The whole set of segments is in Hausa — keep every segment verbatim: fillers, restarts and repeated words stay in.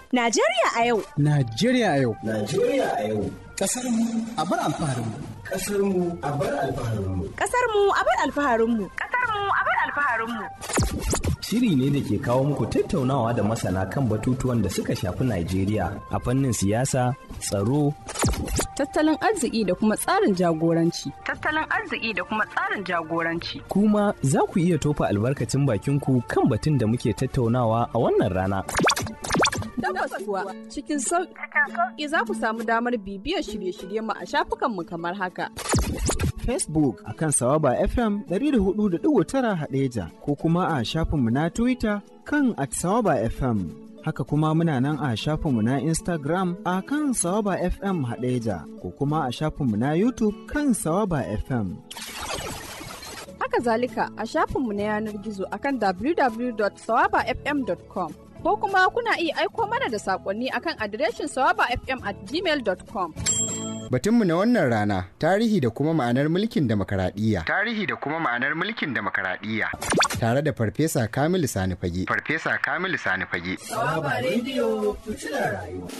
Najeriya a yau. Najeriya a yau. Najeriya a yau. Kasar mu a bar alfaharinmu. Kasar mu a bar alfaharinmu. Kasar mu a bar alfaharinmu. Kasar mu a bar alfaharinmu. Shiri ne da ke kawo muku tattaunawa da masana kan batutuwan da suka shafi Najeriya a fannin siyasa, tsaro, tattalin arziki da kuma tsarin jagoranci. Tattalin arziki da kuma tsarin jagoranci. Kuma za ku iya tofa albarkacin bakinku kan batun da muke tattaunawa a wannan rana. Tabbas kuwa cikin sauƙi za ku samu damar bibiyar shirye-shiryen mu a shafukanmu kamar haka. Facebook akan Sawaba F M ɗari da hudu da ɗigo tara Haɗeja ko kuma a shafinmu na Twitter kan at Sawaba F M. Haka kuma muna nan a shafinmu na Instagram a kan Sawaba F M Haɗeja ko kuma a shafinmu na YouTube kan Sawaba F M. Haka zalika a shafinmu na yanar gizo akan w w w dot sawaba f m dot com ko kuma kuna iya aiko mana da saƙonni akan adireshin sawaba f m at gmail dot com. Batunmu na wannan rana tarihi da kuma ma'anar mulkin demokaradiyya. Tarihi da kuma ma'anar mulkin demokaradiyya. Tare da Farfesa Kamilu Sani Fage. Farfesa Kamilu Sani Fage. Sawaba Radio fitilar rayuwa.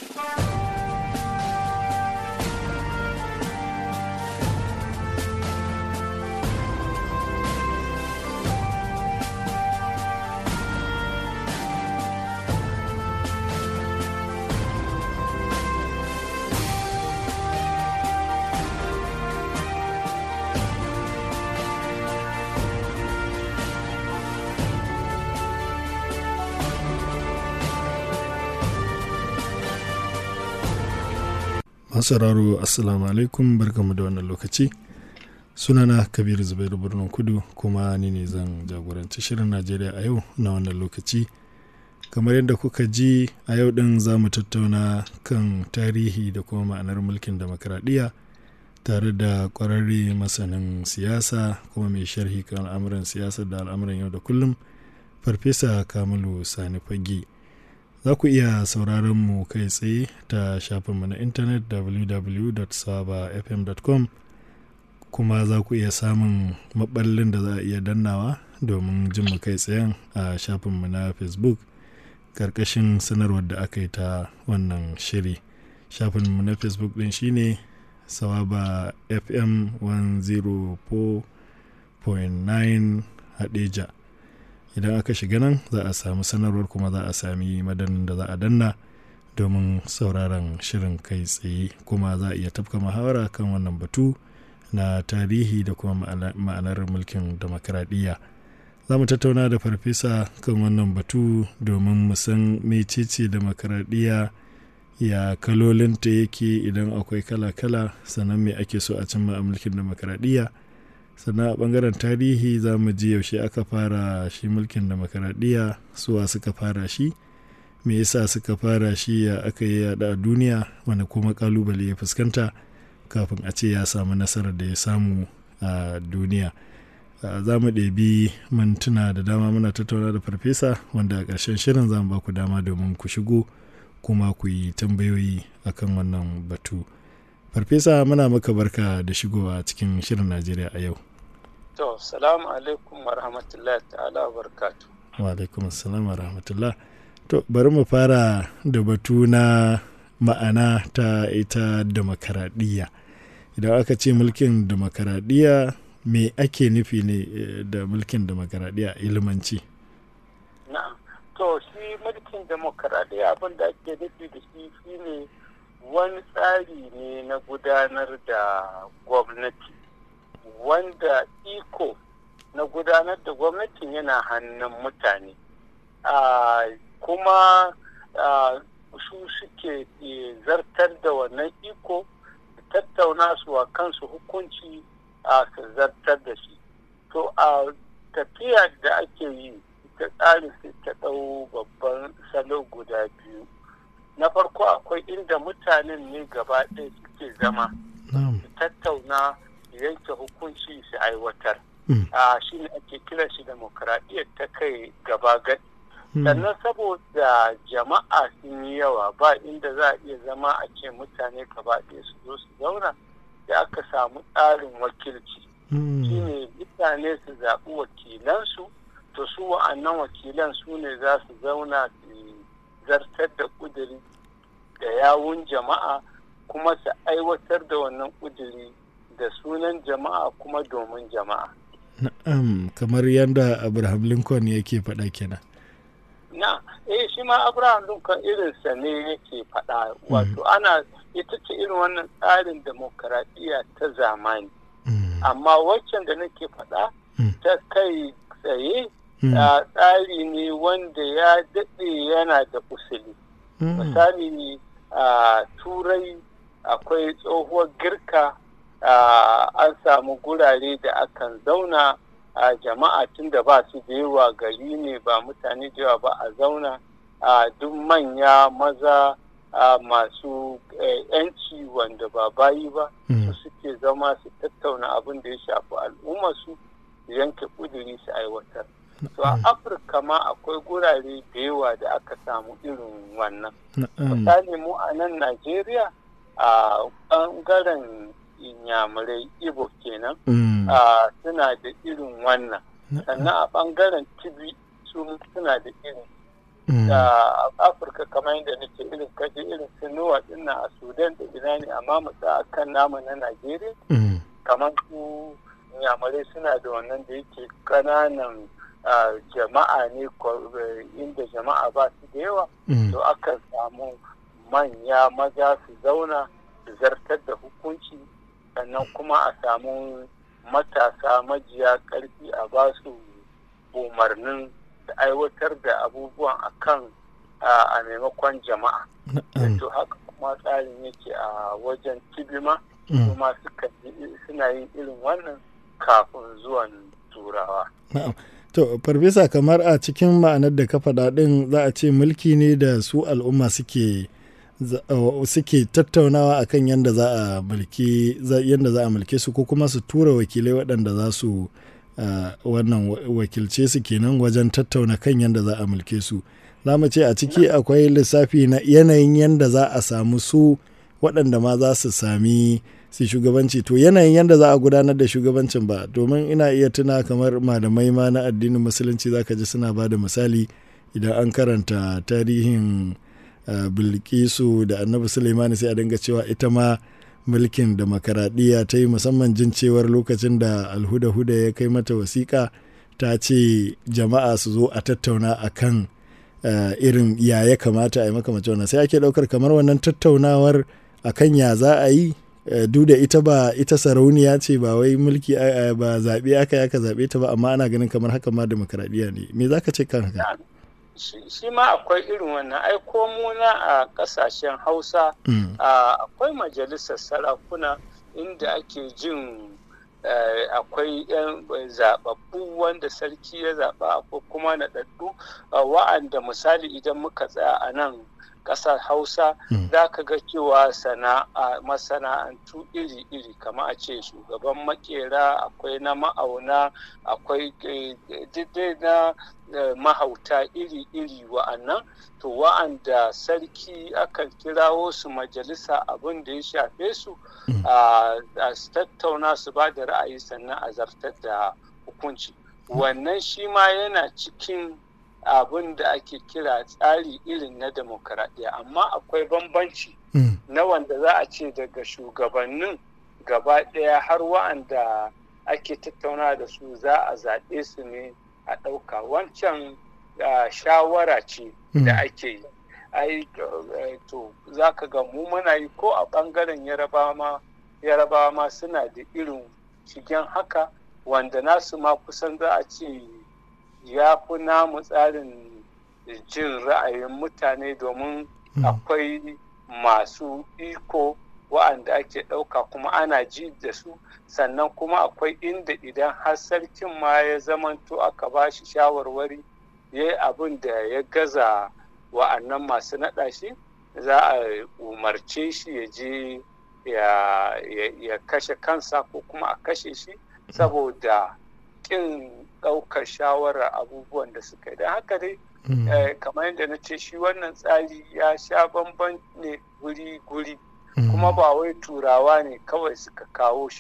Masararo assalamu alaikum, barkamu da wannan lokaci. Sunana Kabiru Zubairu Birnin Kudu kuma ni ne zan jagoranci shirin Najeriya a yau na wannan lokaci. Kamar yadda kuka ji a yau din za mu tattauna kan tarihi da kuma ma'anar mulkin demokradiyya tare da ƙwararre masanin siyasa kuma mai sharhi kan al'amuran siyasa da al'amuran yau da kullum, Farfesa Kamilu Sani Fage. Za ku iya sauraron mu kai tsaye ta shafinmu na intanet w w w dot sawaba f m dot com kuma za ku iya samun maballin da za a iya dannawa domin jin mu kai tsayen a shafinmu na Facebook karkashin sanarwar da aka yi ta wannan shiri. Shafinmu na Facebook din shine Sawaba F M one oh four point nine Hadeja. Idan aka shiga nan za a samu sanarwar kuma za a sami madanin da za a danna domin sauraron shirin kai tsaye kuma za a iya tafka muhawara kan wannan batu na tarihi da kuma ma'anar mulkin demokradiyya. Za mu tattauna da farfesa kan wannan batu domin mu san mecece demokradiyya, ya kalolinta yake idan akwai kala-kala, sannan me ake so a cimma a mulkin demokradiyya. Sannan a ɓangaren tarihi za mu ji yaushe aka fara shi mulkin demokaradiyya, suwa suka fara shi, me yasa suka fara shi, ya aka yi yada a duniya, wani kuma kalubale ya fuskanta kafin a ce ya samu nasarar da ya samu a duniya. Za mu ɗebi mintuna da dama muna tattauna da farfesa, wanda a ƙarshen shirin za mu ba ku dama domin ku shigo kuma ku yi tambayoyi akan wannan batu. Farfesa, muna maka barka da shigowa cikin shirin Najeriya a yau. To, salamu alaikum wa rahmatullahi ta'ala wa barakatu. Wa alaikum salam wa rahmatullah. To, bari mu fara da batu na ma'ana ta ita demokaradiyya. Idan aka ce mulkin demokaradiyya, me ake nufi ne da mulkin demokaradiyya ilmanci? Na'am. To, shi mulkin demokaradiyya abin da ake nufi da shi shine wani tsari ne na gudanar da gwamnati, wanda iko na gudanar da gwamnatin yana hannun mutane, kuma su suke zartar da wannan iko, tattauna su a kansu hukunci a su zartar da shi. To a tafiya da ake yi ta tsarin sai ta ɗau babban salo guda biyu. Na farko akwai inda mutanen ne gaba ɗaya suke zama su tattauna yanke hukunci su aiwatar. Shi ne ake kiran shi demokradiyyar ta kai gaba gadi. Sannan saboda jama'a sun yi yawa ba inda za a iya zama a ce mutane gaba ɗaya su zo su zauna, da aka samu tsarin wakilci. Shi ne mutane su zaɓi wakilansu, to su wa'annan wakilan su ne za su zauna su zartar da ƙuduri da yawun jama'a kuma su aiwatar da wannan ƙuduri da sunan jama'a kuma domin jama'a. Na'am, kamar yadda Abraham Lincoln yake faɗa kenan. Na, eh shi ma Abraham Lincoln irinsa ne yake faɗa, wato ana ita ce irin wannan tsarin demokaradiyya ta zamani. Amma waccan da nake faɗa ta kai tsaye tsari ne wanda ya daɗe yana da usuli. Misali ne a Turai akwai tsohuwar Girka, an samu gurare da akan zauna a jama'a tun da ba su da yawa, gari ne ba mutane da yawa ba, a zauna a duk manya maza masu yanci wanda ba bayi ba su suke zama su tattauna abin da ya shafi al'ummarsu su yanke kuduri su aiwatar. To a Afirka ma akwai gurare da yawa da aka samu irin wannan. Misali mu a nan Najeriya a ɓangaren Inyamurai Igbo kenan suna da irin wannan, sannan a ɓangaren Tibi su suna da irin a Afirka kamar yadda nake irin kaje irin Sinuwa dinnan a Sudan da ina ne, amma mu a kan namu na Najeriya kamar su Inyamurai suna da wannan da yake ƙananan jama'a ne inda jama'a ba su da yawa, to aka samu manya maza su zauna su zartar da hukunci, sannan kuma a samu matasa majiya ƙarfi a ba su umarnin da aiwatar da abubuwan akan a maimakon jama'a. To haka kuma tsarin yake a wajen Tibima, kuma suna yin irin wannan kafin zuwan Turawa. To, Farfesa, kamar a cikin ma'anar da ka faɗa ɗin za a ce mulki ne da su al'umma suke suke tattaunawa akan yadda za a mulki yadda za a mulke su, ko kuma su tura wakilai waɗanda za su wannan wakilce su kenan wajen tattauna kan yadda za a mulke su. Za mu ce a ciki akwai lissafi na yanayin yadda za a samu su waɗanda ma za su sami su shugabanci, to yanayin yadda za a gudanar da shugabancin ba, domin ina iya tuna kamar malamai ma na addinin musulunci za ka ji suna ba da misali idan an karanta tarihin uh, bilkisu da annabi Suleimani, sai a dinga cewa ita ma mulkin demokaradiyya ta yi, musamman jin cewar lokacin da alhuda-huda ya kai mata wasiƙa ta ce jama'a su zo a tattauna a kan uh, irin ya ya kamata a yi makamacin wannan, sai ake ɗaukar kamar wannan tattaunawar a kan ya za a yi duk da ita ba ita sarauniya ce, ba wai mulki ba zaɓe aka yi aka zaɓe ta ba, amma ana ganin kamar haka ma demokaradiyya ne. Me za ka ce kan haka? Shi ma akwai irin wannan, ai ko muna a ƙasashen Hausa akwai majalisar sarakuna inda ake jin akwai yan zaɓaɓɓu wanda sarki ya zaɓa, akwai kuma naɗaɗɗu wa'anda misali idan muka tsaya a nan ƙasar Hausa za ka ga cewa sana'a masana'antu iri-iri, kama a ce shugaban makera, akwai na ma'auna, akwai dai na mahauta iri-iri wa'annan, to wa'anda sarki akan kirawo su majalisa abin da ya shafe su a tattauna su ba da ra'ayi sannan a zartar da hukunci. Wannan shi ma yana cikin abin da ake kira tsari irin na demokaradiyya, amma akwai bambanci na wanda za a ce daga shugabannin gaba ɗaya har wa'anda ake tattauna da su za a zaɓe su ne a ɗauka. Wancan shawara ce da ake yi. Ai to za ka ga mu muna yi ko a ɓangaren yarabawa ma yarabawa ma suna da irin shigen haka, wanda nasu ma kusan za a ce ya fi namu tsarin jin ra'ayin mutane, domin akwai masu iko wa'anda ake ɗauka kuma ana ji da su, sannan kuma akwai inda idan har sarkin ma ya zamanto aka ba shi shawarwari ya yi abin da ya gaza wa'annan masu naɗa shi, za a umarce shi ya je ya kashe kansa ko kuma a kashe shi saboda ƙin ɗaukar shawarar abubuwan da suka yi. Don haka dai kamar yadda na ce, shi wannan tsari ya sha bamban ne guri-guri, kuma ba wai turawa ne kawai suka kawo shi ba.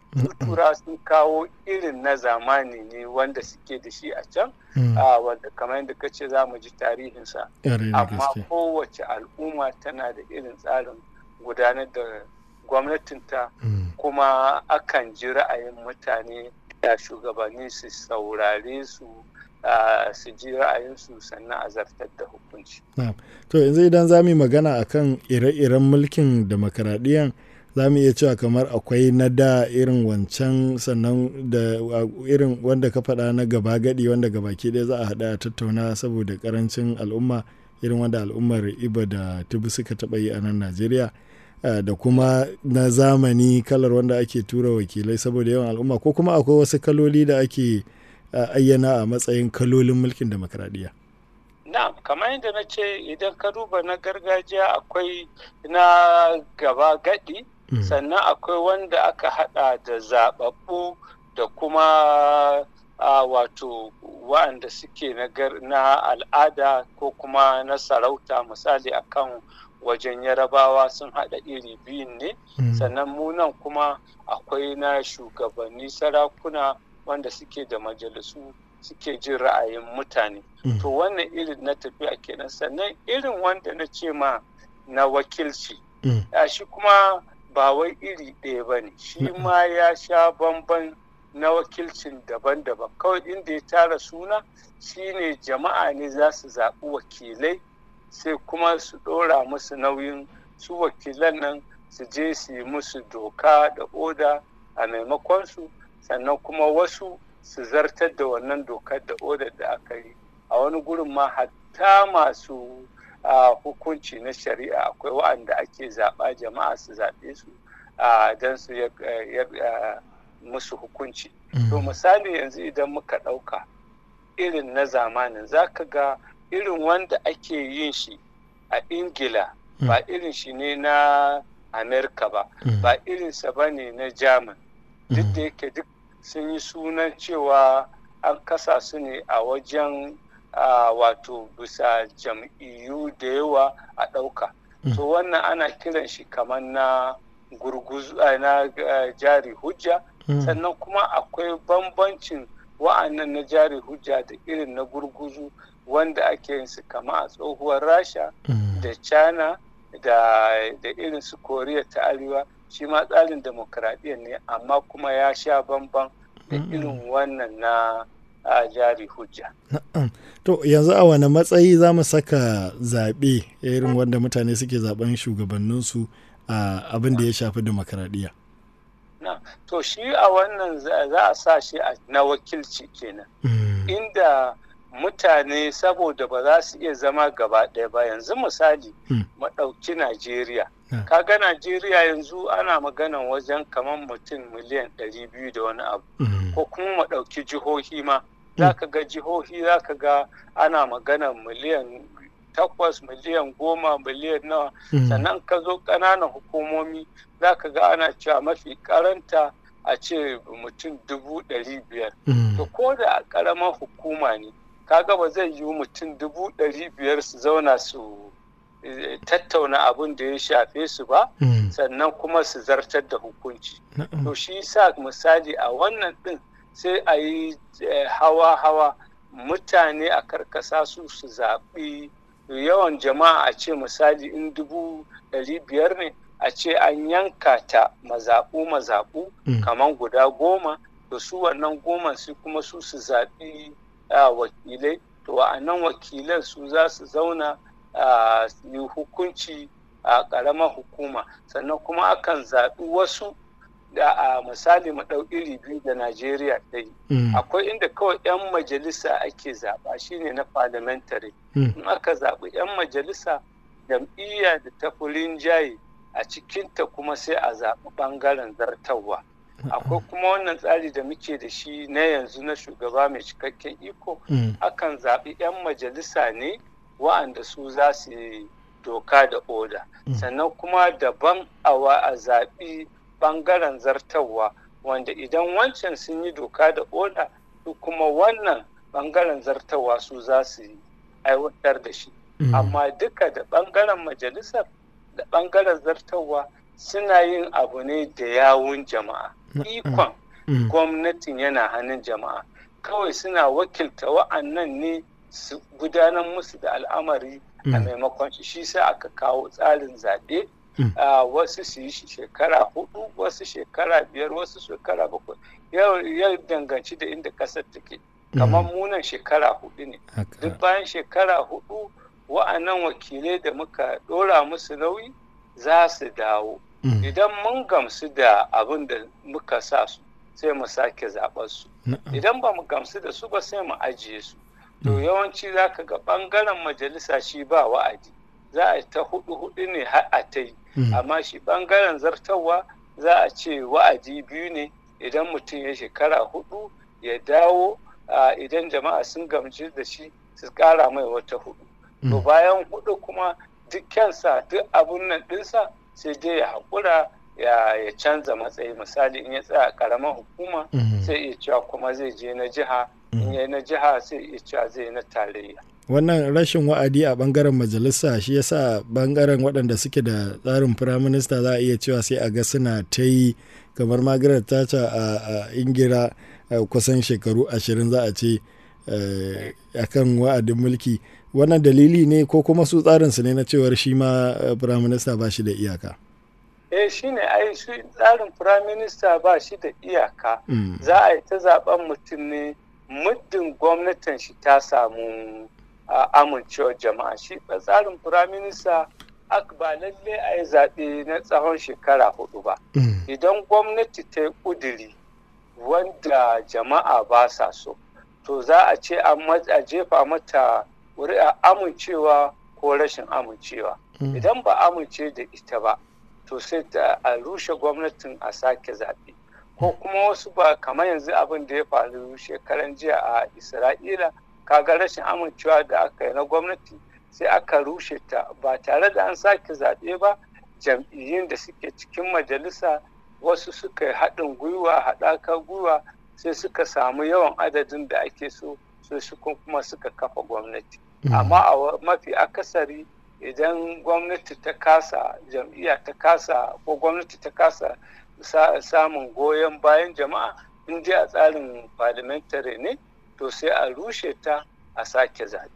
tura sun kawo irin na zamani ne wanda suke da shi a can wanda kamar yadda ka ce za mu ji tarihinsa amma kowace al'umma tana da irin tsarin gudanar da gwamnatinta kuma akan ji ra'ayin mutane da shugabanni su saurare su su ji ra'ayinsu sannan a zartar da hukunci. To yanzu idan za mu yi magana akan ire-iren mulkin demokaradiyyar za mu iya cewa kamar akwai na da irin wancan sannan da irin wanda ka faɗa na gaba gadi wanda gabaki ɗaya za a haɗa a tattauna saboda karancin al'umma irin wanda al'ummar Ibo da Tibi suka taɓa yi a nan Najeriya da kuma na zamani kalar wanda ake tura wakilai saboda yawan al'umma ko kuma akwai wasu kaloli da ake ayyana a matsayin kalolin mulkin demokradiyya. Na kamar yadda na ce idan ka duba na gargajiya akwai na gaba gadi mm. sannan akwai wanda aka hada da zababbu da kuma a wato wa'anda suke na al'ada ko kuma na sarauta misali akan wajen yarabawa sun hada iri biyun ne mm. sannan munan kuma akwai na shugabanni sarakuna wanda suke da majalisu suke jin ra'ayin mutane mm. to wannan irin na tafiya kenan sannan irin wanda na ce ma na wakilci mm. shi kuma ba wai iri ɗaya ba ne shi mm. ma ya sha bamban na wakilcin daban-daban kawai inda ya tara suna shine jama'a ne za su zaɓi wakilai sai kuma su ɗora musu nauyin su wakilan nan su je su yi musu doka da oda a maimakon su sannan kuma wasu su zartar da wannan dokar da odar da aka yi a wani gurin ma hatta masu hukunci na shari'a akwai wa'anda ake zaɓa jama'a su zaɓe su don su musu hukunci to misali yanzu idan muka ɗauka irin na zamanin za ka ga irin wanda ake yin shi a ingila ba irin shi ne na amerika ba ba irinsa ba ne na german duk da yake duk sun yi sunan cewa an kasa su ne a wajen wato bisa jam'iyyu da yawa a ɗauka to wannan ana kiran shi kamar na gurguzu na jari hujja sannan kuma akwai bambancin wa'annan na jari hujja da irin na gurguzu wanda ake yin su kama a tsohuwar rasha da china da irin su koriya ta arewa shi ma tsarin demokradiyya ne amma kuma ya sha bamban da irin wannan na jari hujja. To yanzu a wani matsayi za mu saka zaɓe irin wanda mutane suke zaben shugabanninsu a abin da ya shafi demokradiyya? To shi a wannan za a sa shi na wakilci kenan inda mutane saboda ba za su iya zama gaba ɗaya ba yanzu misali maɗauki Najeriya. Kaga Najeriya yanzu ana maganan wajen kamar mutum miliyan ɗari biyu da wani abu ko kuma maɗauki jihohi ma za ka ga jihohi za ka ga ana maganan miliyan takwas miliyan goma miliyan nawa sannan ka zo ƙananan hukumomi za ka ga ana cewa mafi karanta a ce mutum dubu ɗari biyar to ko da a ƙaramar hukuma ne kaga ba zai yi mutum dubu ɗari biyar su zauna su tattauna abin da ya shafe su ba sannan kuma su zartar da hukunci to shi sa misali a wannan ɗin sai a yi hawa-hawa mutane a karkasa su su zaɓi yawan jama'a a ce misali in dubu ɗari biyar ne a ce an yanka ta mazaɓu-mazaɓu kamar guda goma da su wannan goma su kuma su su zaɓi wakilai to wa'annan wakilan su za su zauna su yi hukunci a ƙaramar hukuma sannan kuma akan zaɓi wasu da a misali mu ɗau iri biyu da Najeriya ta yi akwai inda kawai 'yan majalisa ake zaɓa shine na parliamentary in aka zaɓi 'yan majalisa jam'iyya da ta furin jaye a cikinta kuma sai a zaɓi ɓangaren zartarwa akwai kuma wannan tsari da muke da shi na yanzu na shugaba mai cikakken iko akan zaɓi 'yan majalisa ne wa'anda su za su yi doka da oda sannan kuma daban a zaɓi ɓangaren zartarwa wanda idan wancan sun yi doka da oda su kuma wannan ɓangaren zartarwa su za su yi aiwatar da shi amma duka da ɓangaren majalisar da ɓangaren zartarwa suna yin abu ne da yawun jama'a ikon gwamnatin yana hannun jama'a, kawai suna wakilta wa'annan ne su gudanar musu da al'amari a maimakon shi. Shi sai aka kawo tsarin zaɓe, wasu su yi shekara hudu, wasu shekara biyar, wasu shekara bakwai, ya danganci da inda ƙasar take. Kamar munan shekara hudu ne, duk bayan shekara hudu wa'annan wakilai da muka ɗora musu nauyi za su dawo. Idan mun gamsu da abin da muka sa su sai mu sake zaɓar su, idan ba mu gamsu da su ba sai mu ajiye su. To yawanci za ka ga ɓangaren majalisa shi ba wa'adi, za a ta hudu hudu ne har a ta yi, amma shi ɓangaren zartarwa za a ce wa'adi biyu ne. Idan mutum ya shekara hudu ya dawo, idan jama'a sun gamsu da shi su ƙara mai wata hudu. To bayan hudu kuma dukkansa duk abun nan ɗinsa sai dai ya haƙura ya canza matsayi. Misali in ya tsaya ƙaramar hukuma sai iya cewa kuma zai je na jiha, in ya na jiha sai iya cewa zai na tarayya. Wannan rashin wa'adi a bangaren majalisa shi yasa bangaren waɗanda suke da tsarin firaminista za a iya cewa sai a ga suna ta yi, kamar Margaret Thatcher a Ingila kusan shekaru ashirin za a ce akan wa'adin mulki. Wannan dalili ne ko kuma su tsarinsu ne na cewar shi ma firaminista ba shi da iyaka? Eh shi ne, ai shi tsarin firaminista ba shi da iyaka. Za a yi ta zaben mutum ne muddin gwamnatin shi ta samu amincewar jama'a. Shi tsarin firaminista ba lalle a yi zaɓe na tsawon shekara hudu ba. Idan gwamnati ta yi ƙuduri wanda jama'a ba sa so, to za a ce a jefa mata ƙuri'a amincewa ko rashin amincewa. Idan ba amince da ita ba, to sai ta a rushe gwamnatin a sake zaɓe. Ko kuma wasu ba kamar yanzu abin da ya faru shekaran jiya a Isra'ila, kaga rashin amincewa da aka yi na gwamnati sai aka rushe ta ba tare da an sake zaɓe ba. Jam'iyyun da suke cikin majalisa wasu suka yi haɗin gwiwa, haɗakar gwiwa, sai suka samu yawan adadin da ake so, sai su kuma suka kafa gwamnati. Amma a mafi akasari idan gwamnati ta kasa, jam'iyya ta kasa ko gwamnati ta kasa samun goyon bayan jama'a, in dai a tsarin parliamentary ne, to sai a rushe ta a sake zaɓe.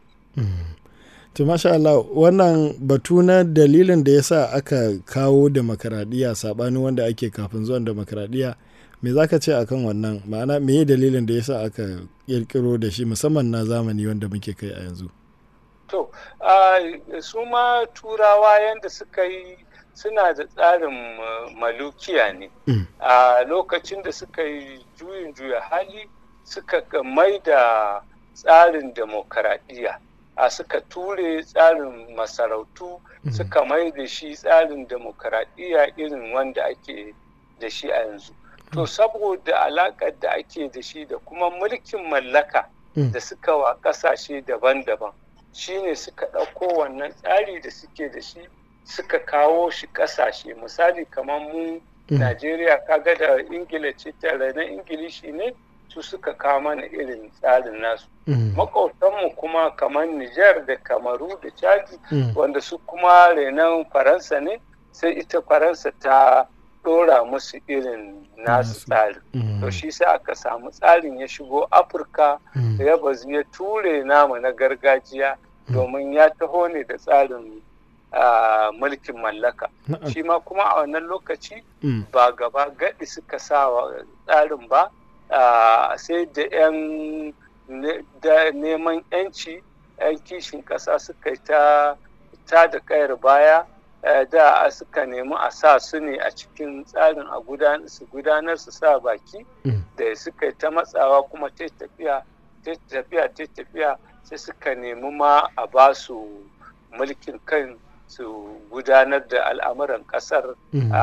To masha Allah, wannan batu na dalilin da ya sa aka kawo demokaradiyya saɓanin wanda ake kafin zuwan demokaradiyya, me za ka ce akan wannan? Ma'ana me dalilin da ya sa aka ƙirƙiro da shi musamman na zamani wanda muke kai a yanzu? To, su ma turawa yadda suka yi suna da tsarin malukiya ne. A lokacin da suka yi juyin juya hali suka mai da tsarin demokaradiyya. A suka ture tsarin masarautu suka mai da shi tsarin demokaradiyya irin wanda ake da shi a yanzu. To saboda alaƙar da ake da shi da kuma mulkin mallaka da suka wa ƙasashe daban-daban, shi ne suka ɗauko wannan tsari da suke da shi suka kawo shi ƙasashe. Misali kamar mu Najeriya, kaga da Ingila ce tare na Ingilishi ne, su suka kawo mana irin tsarin nasu. Makwautanmu kuma kamar Nijar da Kamaru da Chadi, wanda su kuma renon Faransa ne, sai ita Faransa ta ɗora musu irin nasu tsarin. To shi sai aka samu tsarin ya shigo Afirka, ya bazu ya ture namu na gargajiya, domin ya taho ne da tsarin mulkin mallaka. Shi ma kuma a wannan lokaci ba gaba gaɗi suka sa tsarin ba, sai da 'yan neman 'yanci 'yan kishin ƙasa suka yi ta da kayar baya, da suka nemi a sa su ne a cikin tsarin a su gudanar su sa baki, da suka yi ta matsawa kuma ta tafiya ta tafiya ta tafiya sai suka nemi ma a ba su mulkin kan su gudanar da al'amuran ƙasar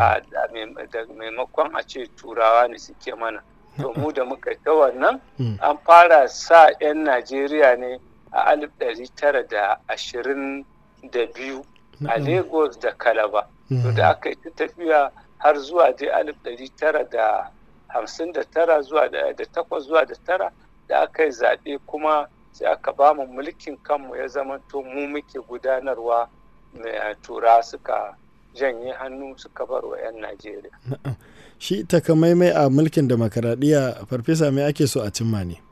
da maimakon a ce turawa ne suke mana. To mu da muka ta wannan an fara sa 'yan Najeriya ne a alif ɗari tara da ashirin da biyu a Lagos da Calabar. To da aka yi ta tafiya har zuwa dai alif ɗari tara da hamsin da tara zuwa da takwas zuwa da tara da aka yi zaɓe kuma sai aka ba mu mulkin kanmu ya zama to mu muke gudanarwa, tura suka janye hannu suka bar wa 'yan Najeriya. shi takamaimai a mulkin demokaradiyya farfesa mai ake so a cimma ne?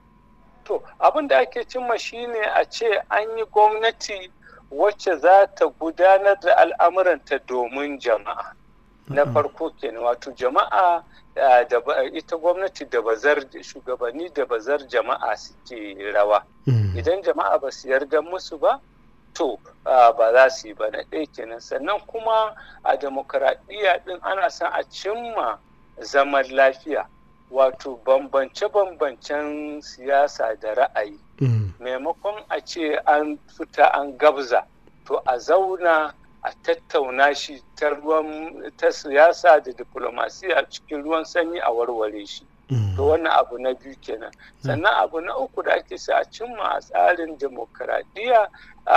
To abin da ake cimma shine a ce an yi gwamnati wacce za ta gudanar da al'amuranta domin jama'a. Na farko kenan, wato jama'a da ita gwamnati da bazar shugabanni da bazar jama'a suke rawa. Idan jama'a ba su yarda musu ba, to ba za su yi ba, na ɗaya kenan. Sannan kuma a demokaradiyya ɗin ana son a cimma zaman lafiya, wato bambance-bambancen siyasa da ra'ayi. Maimakon a ce an fita an gabza, to a zauna a tattauna shi ta ruwan ta siyasa da diplomasiya cikin ruwan sanyi a warware shi. To wannan abu na biyu kenan. Sannan abu na uku da ake sa a cimma a tsarin demokaradiyya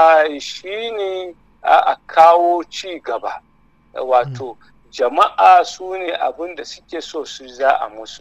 shi ne a kawo ci gaba. Wato jama'a su ne abin da suke so su za a musu.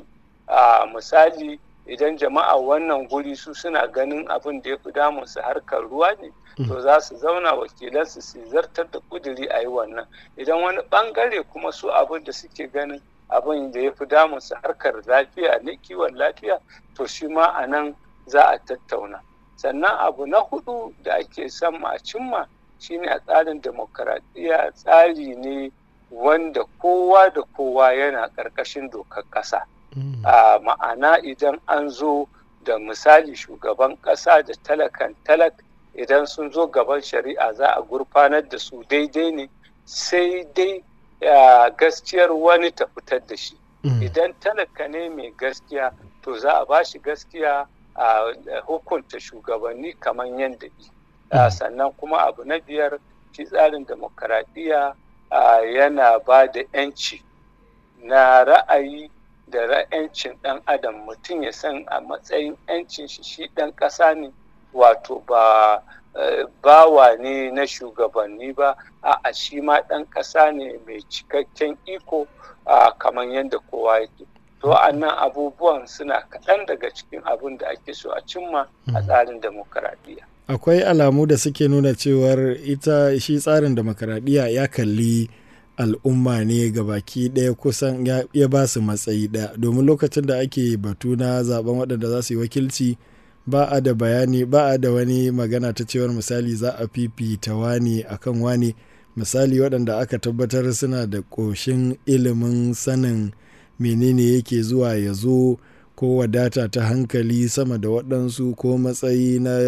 Misali, idan jama'a wannan guri su suna ganin abin da ya fi damunsu harkar ruwa ne, to za su zauna wakilansu su zartar da kuduri a yi wannan. Idan wani bangare kuma su abin da suke ganin abin da ya fi damunsu harkar lafiya ne, kiwon lafiya, to shi ma a nan za a tattauna. Sannan abu na hudu da ake son a cimma shine a tsarin demokaradiyya tsari ne wanda kowa da kowa yana ƙarƙashin dokar ƙasa. Uh, ma'ana idan an zo da misali shugaban ƙasa da talakan talak, idan sun zo gaban shari'a za a gurfanar da su daidai ne, sai dai uh, gaskiyar wani ta fitar da shi. Mm. Idan talaka ne mai gaskiya, to za a ba shi gaskiya a uh, hukunta shugabanni kamar yadda yi. Uh, sannan kuma abu na biyar, shi tsarin demokaradiyya uh, yana ba da 'yanci na ra'ayi da ra'yancin ɗan adam. Mutum ya san a matsayin 'yancin shi shi ɗan ƙasa ne, wato ba bawa ne na shugabanni ba, a shi ma ɗan ƙasa ne mai cikakken iko kamar yadda kowa yake. To annan abubuwan suna kaɗan daga cikin abin da ake so a cimma a tsarin demokaradiyya. Akwai alamu da suke nuna cewar ita shi tsarin demokaradiyya ya kalli al'umma ne ga baki ɗaya, kusan ya ba su matsayi ɗaya, domin lokacin da ake batu na zaben waɗanda za su yi wakilci ba a da bayani, ba a da wani magana ta cewar misali za a fifita wani akan wani. Misali waɗanda aka tabbatar suna da ƙoshin ilimin sanin menene yake zuwa ya zo, ko wadata ta hankali sama da waɗansu, ko matsayi na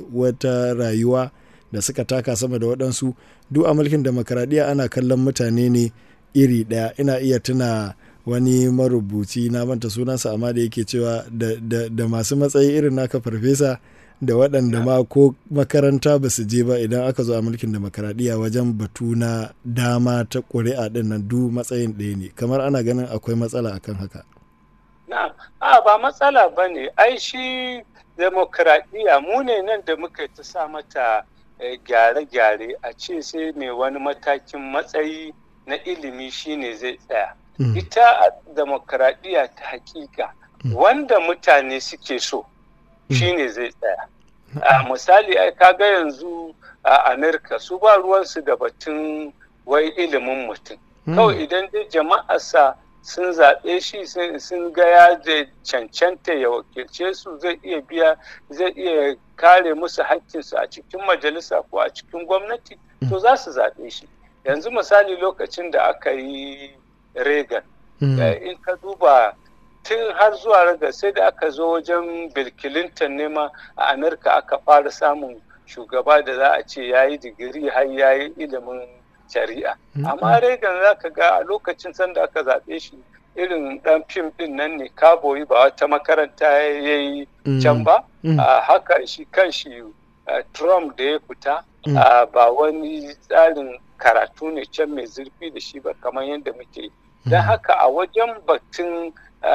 wata rayuwa da suka taka sama da waɗansu. Duk a mulkin demokaradiyya ana kallon mutane ne iri ɗaya. Ina iya tuna wani marubuci, na manta sunansa amma da yake cewa da, da, da masu matsayi irin naka farfesa da waɗanda ma ko makaranta ba su je ba, idan aka zo a mulkin demokaradiyya wajen batu na dama ta ƙuri'a ɗin nan duk matsayin ɗaya ne. Kamar ana ganin akwai matsala akan haka. Na'am, a ba matsala ba ne. Ai shi demokaradiyya mu ne nan da muka ta sa mata gyare-gyare a ce sai mai wani matakin matsayi na ilimi shine zai tsaya. Mm. Ita a demokaradiyya ta hakika, mm. wanda mutane suke so shine mm. zai tsaya. Mm. A misali ai kaga yanzu a Amerika su ba ruwansu da batun wai ilimin mutum. Mm. Kawai idan dai jama'arsa sun zaɓe shi sun ga ya da cancanta ya wakilce su, zai iya biya zai iya kare musu haƙƙinsu a cikin majalisa ko a cikin gwamnati, to za su zaɓe shi. Yanzu misali lokacin da aka yi Reagan, in ka duba tun har zuwa raga sai da aka zo wajen Bill Clinton ne ma a Amurka aka fara samun shugaba da za a ce ya yi digiri har ya yi ilimin shari'a. Amma Reagan za ka ga a lokacin sanda aka zaɓe shi irin ɗan fim ɗin nan ne, kaboyi ba wata makaranta ya yi can ba. Haka shi kan shi Trump da ya fita ba wani tsarin karatu ne can mai zurfi da shi ba kamar yadda muke yi. Don haka a wajen batun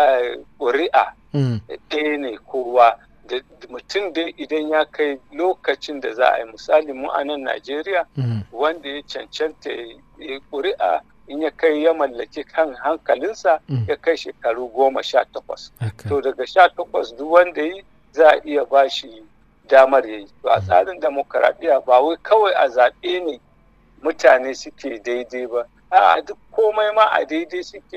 ƙuri'a ɗaya ne kowa. Da mutum dai idan ya kai lokacin da za a yi misali mu a nan Najeriya, wanda ya cancanta ya ƙuri'a in ya kai ya mallaki kan hankalinsa ya kai shekaru goma sha takwas. To daga sha takwas duk wanda yi za a iya ba shi damar ya yi. To a tsarin demokaradiyya ba wai kawai a zaɓe ne mutane suke daidai ba, a duk komai ma a daidai suke,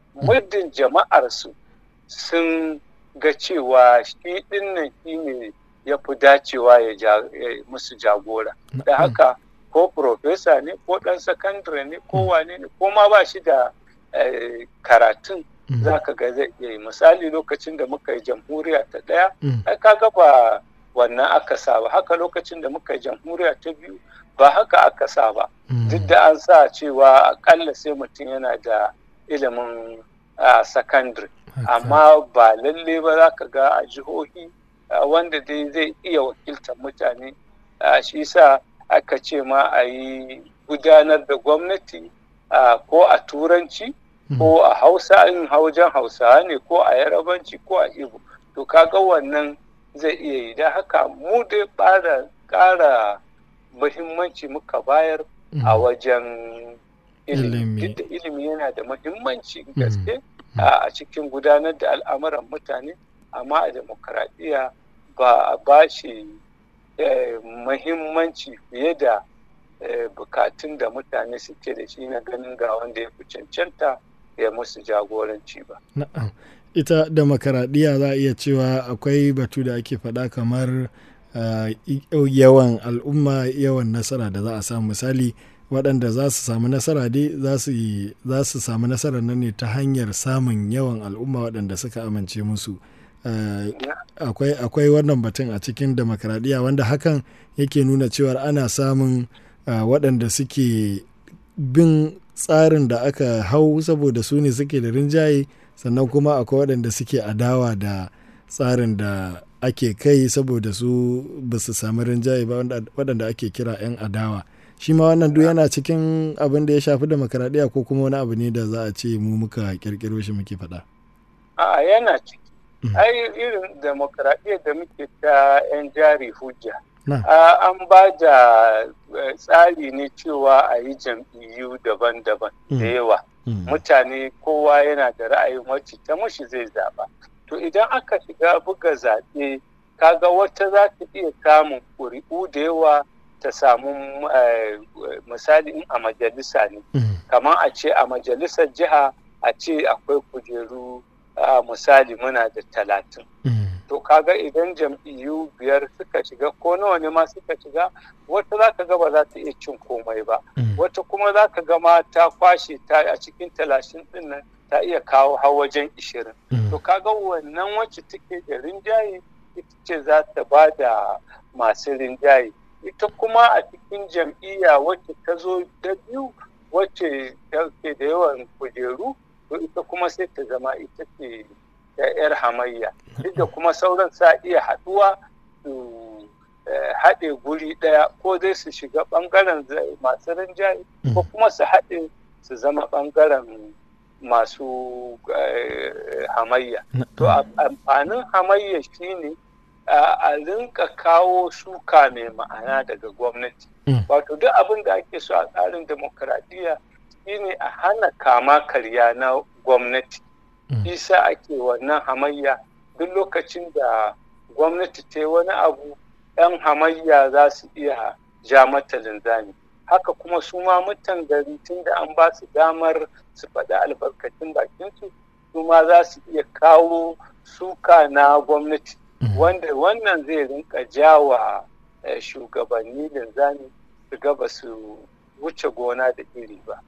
muddin jama'arsu sun ga cewa shi dinnan shi ne ya fi dacewa ya musu jagora. Da haka ko profesa ne ko ɗan sakandare ne ko wane ne ko ma ba shi da karatun za ka ga zai iya yi. Misali lokacin da muka yi jamhuriya ta ɗaya, ai kaga ba wannan aka sa ba. Haka lokacin da muka yi jamhuriya ta biyu ba haka aka sa ba. Duk da an sa cewa akalla sai mutum yana da ilimin sakandare. Amma ba lalle ba za ka ga a jihohi wanda dai zai iya wakiltar mutane. Shi sa aka ce ma a yi gudanar da gwamnati ko a turanci ko a hausa in haujan hausawa ne ko a yarabanci ko a ibo. To kaga wannan zai iya yi. Da haka mu dai ƙara muhimmanci muka bayar a wajen ilimi. Duk da ilimi yana da muhimmanci gaske a cikin gudanar da al'amuran mutane, amma a demokaradiyya ba a ba shi muhimmanci fiye da bukatun da mutane suke da shi na ganin ga wanda ya fi cancanta ya musu jagoranci ba. Na'am. Ita demokaradiyya za a iya cewa akwai batu da ake faɗa kamar yawan al'umma, yawan nasara da za a samu. Misali waɗanda za su samu nasara dai za su samu nasara nan ne ta hanyar samun yawan al'umma waɗanda suka amince musu. Akwai wannan batun a cikin demokaradiyya wanda hakan yake nuna cewa ana samun waɗanda suke bin tsarin da aka hau saboda su ne suke da rinjaye, sannan kuma akwai waɗanda suke adawa da tsarin da ake kai saboda su ba su sami rinjaye ba, waɗanda ake kira 'yan adawa. Shi ma wannan duk yana cikin abin da ya shafi demokaradiyya ko kuma wani abu ne da za a ce mu muka kirkiro shi muke faɗa? A yana ciki. Ai irin demokaradiyya da muke ta 'yan jari hujja. An ba da tsari ne cewa a yi jam'iyyu daban-daban da yawa. Mutane kowa yana da ra'ayin wacce ta mushi zai zaɓa. To idan aka shiga buga zaɓe, kaga wata za ta iya samun ƙuri'u da yawa ta samu misali in a majalisa ne. Kamar a ce a majalisar jiha a ce akwai kujeru misali muna da talatin. To kaga idan jam'iyyu biyar suka shiga ko nawa ne ma suka shiga, wata za ka ga ba za ta iya cin komai ba. Wata kuma za ka ga ma ta kwashe ta a cikin talatin ɗin nan ta iya kawo har wajen ishirin. To kaga wannan wacce take da rinjaye ita ce za ta ba da masu rinjaye. Ita kuma a cikin jam'iyya wacce ta zo da biyu wacce take da yawan kujeru, to ita kuma sai ta zama ita ce da 'yar hamayya. Duk da kuma sauran sa iya haɗuwa su haɗe guri ɗaya, ko dai su shiga ɓangaren masu rinjaye ko kuma su haɗe su zama ɓangaren masu hamayya. To amfanin hamayya shine a rinka kawo shuka mai ma'ana daga gwamnati. Wato duk abin da ake so a tsarin demokaradiyya shine a hana kama karya na gwamnati. Isa ake wannan hamayya. Duk lokacin da gwamnati ta yi wani abu, 'yan hamayya za su iya ja mata linzami. Haka kuma su ma mutan gari tun da an ba su damar su faɗi albarkacin bakinsu, su ma za su iya kawo suka na gwamnati, wanda wannan zai rinka jawa shugabanni linzami su gaba su wuce gona da iri ba.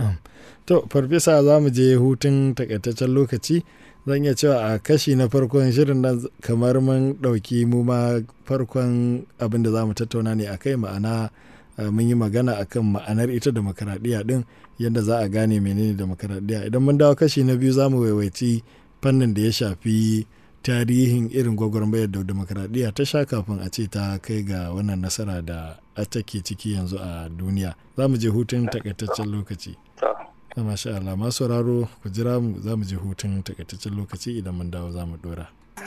To, farfesa, za mu je hutun takaitaccen lokaci. Zan iya cewa a kashi na farkon shirin nan kamar mun ɗauki mu ma farkon abin da za mu tattauna ne a kai, ma'ana mun yi magana akan ma'anar ita demokaradiyya din, yadda za a gane menene demokaradiyya. Idan mun dawo kashi na biyu za mu waiwaci fannin da ya shafi tarihin irin gwagwarmayar da demokaradiyya ta sha kafin a ce ta kai ga wannan nasara da take ciki yanzu a duniya. Za mu je hutun takaitaccen lokaci. Masha Allah, masu sauraro ku jira mu, za mu je hutun takaitaccen lokaci. Idan mun dawo za mu dora.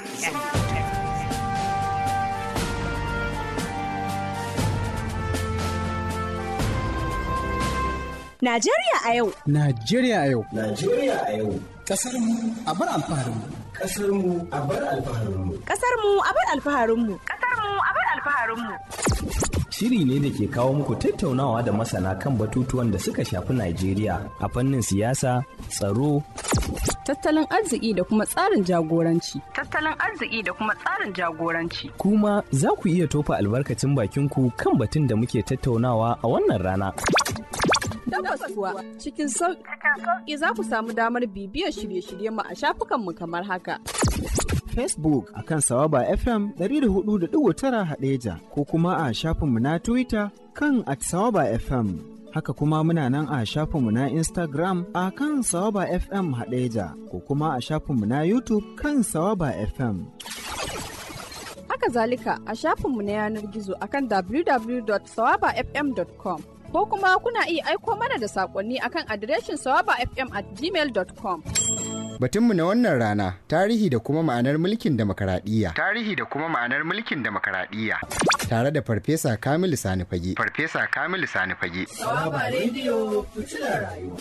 Najeriya a yau. Najeriya a yau. Najeriya a yau. Kasar mu a bar alfaharin mu. Kasar mu a bar alfaharin mu. Kasar mu a bar alfaharin mu. Kasar mu a bar alfaharinmu. Shiri ne da ke kawo muku tattaunawa da masana kan batutuwan da suka shafi Najeriya a fannin siyasa, tsaro, tattalin arziki da kuma tsarin jagoranci. Tattalin arziki da kuma tsarin jagoranci. Kuma za ku iya tofa albarkacin bakinku kan batun da muke tattaunawa a wannan rana. Tabbas kuwa cikin sauƙi za ku samu damar bibiyar shirye-shiryen mu a shafukanmu kamar haka. Facebook akan Sawaba F M ɗari da hudu da ɗigo tara Haɗeja ko kuma a shafinmu na Twitter kan at Sawaba F M. Haka kuma muna nan a shafinmu na Instagram a kan Sawaba F M Haɗeja ko kuma a shafinmu na YouTube kan Sawaba F M. Haka zalika a shafinmu na yanar gizo akan w w w dot sawaba f m dot com ko kuma kuna iya aiko mana da saƙonni akan adireshin sawaba f m at gmail dot com. Batunmu na wannan rana tarihi da kuma ma'anar mulkin demokaradiyya. Tarihi da kuma ma'anar mulkin demokaradiyya. Tare da Farfesa Kamilu Sani Fage. Farfesa Kamilu Sani Fage. Sawaba rediyo fitilar rayuwa.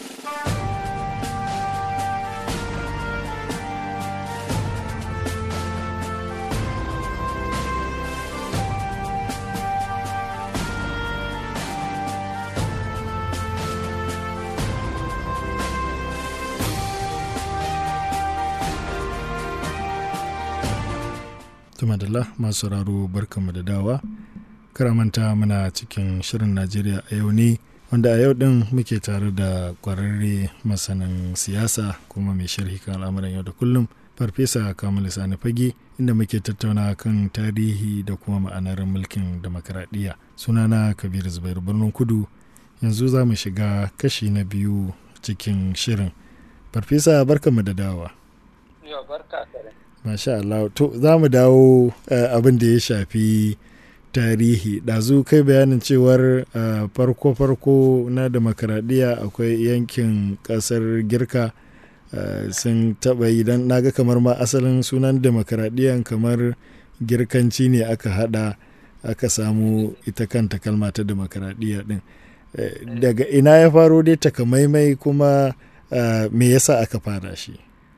Tumadala masu sauraro barkanmu da dawa. Karamanta muna cikin shirin Najeriya a yau ne, wanda a yau din muke tare da kwararre masanin siyasa kuma mai sharhi kan al'amuran yau da kullum, Farfesa Kamilu Sani Fage, inda muke tattauna kan tarihi da kuma ma'anar mulkin demokaradiyya. Sunana Kabiru Zubairu Birnin Kudu. Yanzu za mu shiga kashi na biyu cikin shirin. Farfesa barkanmu da dawa. Yau barka kare. Masha Allah, to za mu dawo uh, abin da ya shafi tarihi. Ɗazu kai bayanin cewar uh, farko-farko na demokaradiyya akwai yankin ƙasar Girka uh, sun taɓa yi don naga kamar ma asalin sunan demokaradiyyan kamar Girkanci ne aka haɗa aka samu ita kanta kalma ta demokaradiyya ɗin. Uh, daga ina ya faro dai takamaimai kuma uh, me yasa aka fara shi?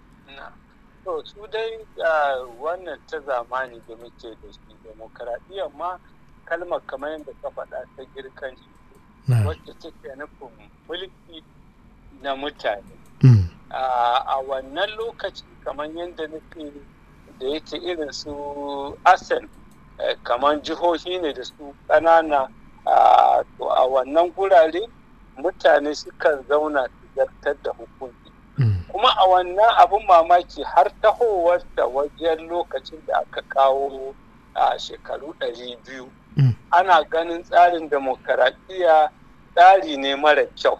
To su dai wannan ta zamani da muke da shi demokaradiyyar ma kalmar kamar yadda ka faɗa ta girkanci wacce take nufin mulki na mutane. A wannan lokaci kamar yadda nake da yake irin su asen kamar jihohi ne da su ƙanana, to a wannan gurare mutane sukan zauna su zartar da hukunci. Kuma a wannan abin mamaki har tahowar da wajen lokacin da aka kawo a shekaru ɗari biyu ana ganin tsarin demokaradiyya tsari ne mara kyau.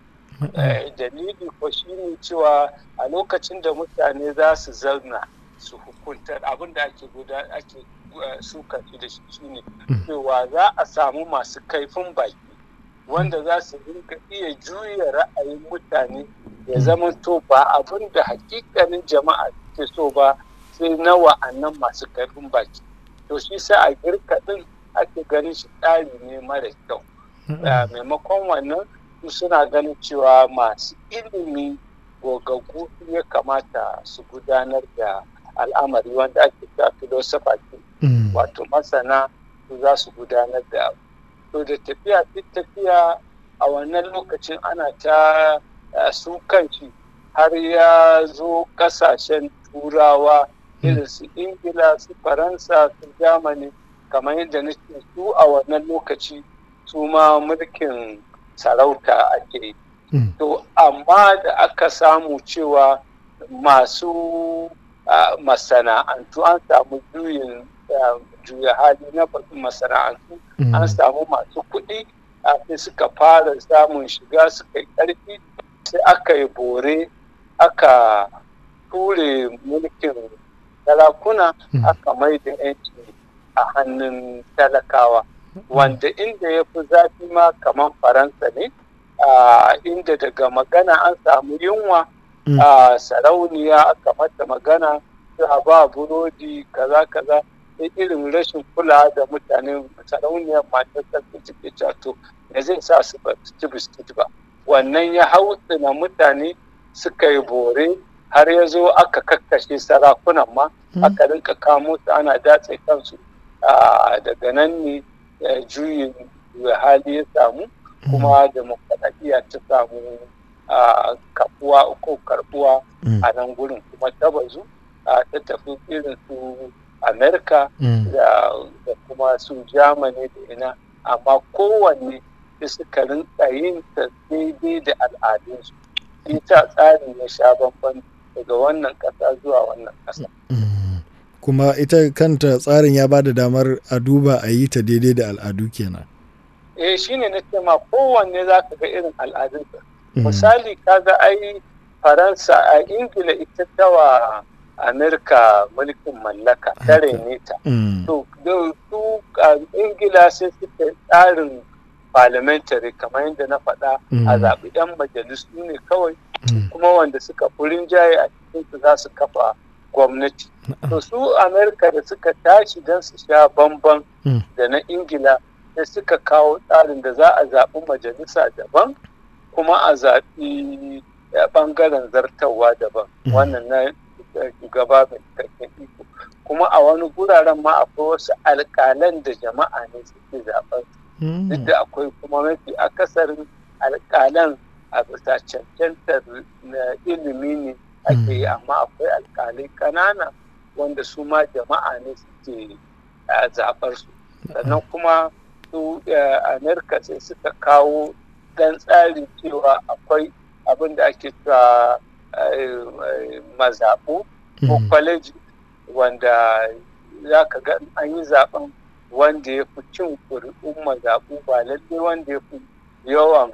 Dalili ko shi ne cewa a lokacin da mutane za su zauna su hukuntar abin da ake guda ake suka da shi shine cewa za a samu masu kaifin baki wanda za su dinga iya juya ra'ayin mutane ya zama to ba abin da hakikanin jama'a ke so ba sai na wa'annan masu karfin baki. To shi sai a Girka din ake ganin shi tsari ne mara kyau. Maimakon wannan su suna ganin cewa masu ilimi gogaggu ya kamata su gudanar da al'amari wanda ake ta filosofa wato masana su za su gudanar da. To da tafiya tafiya a wannan lokacin ana ta su kanci har ya zo kasashen turawa irin su Ingila, su Faransa, su Germany, kamar yadda nake su a wannan lokaci su ma mulkin sarauta ake yi. To amma da aka samu cewa masu masana'antu an samu juyin juya hali na masana'antu, an samu masu kuɗi sai suka fara samun shiga suka yi ƙarfi, sai aka yi bore aka ture mulkin sarakuna aka mai da yanci a hannun talakawa, wanda inda ya fi zafi ma kamar Faransa ne, inda daga magana an samu yunwa a sarauniya aka mata magana a ba burodi kaza kaza, sai irin rashin kula da mutane sarauniyar matar sarki take cato da zai sa su ba ci biskit ba. Wannan ya hautsina mutane suka yi bore har ya zo aka kakkashe sarakunan ma aka rinka kamo su ana datse kansu daga nan ne juyin hali ya samu kuma demokradiyya ta samu kafuwa ko karbuwa a nan gurin kuma ta bazu ta tafi irin su Amerika da kuma su Germany da ina, amma kowanne da suka rinka yin ta daidai da al'adunsu. Ita tsarin ya sha bamban daga wannan ƙasa zuwa wannan ƙasa. Kuma ita kanta tsarin ya ba da damar a duba a yi ta daidai da al'adu kenan. Eh shi ne na ce ma kowanne za ka ga irin al'adunsa. Misali kaga ai Faransa a Ingila ita tawa Amerika mulkin mallaka ta rene ta. To su Ingila sai suka tsarin parliamentary kamar yadda na faɗa a zaɓi 'yan majalisu ne kawai kuma wanda suka furin jaye a cikinsu za su kafa gwamnati. To su Amerika da suka tashi don su sha bamban da na Ingila sai suka kawo tsarin da za a zaɓi majalisa daban kuma a zaɓi ɓangaren zartarwa daban. Wannan na shugaba mai cikakken iko. Kuma a wani guraren ma akwai wasu alƙalan da jama'a ne suke zaɓen. Duk da akwai kuma mafi akasarin alƙalan a bisa cancantar na ilimi ne ake yi, amma akwai alƙalai ƙanana wanda su ma jama'a ne suke zaɓar su. Sannan kuma su Amerika sai suka kawo ɗan tsari cewa akwai abin da ake cewa mazaɓu ko kwaleji wanda za ka ga an yi zaɓen wanda ya fi cin ƙuri'un mazaɓu ba lalle wanda ya fi yawan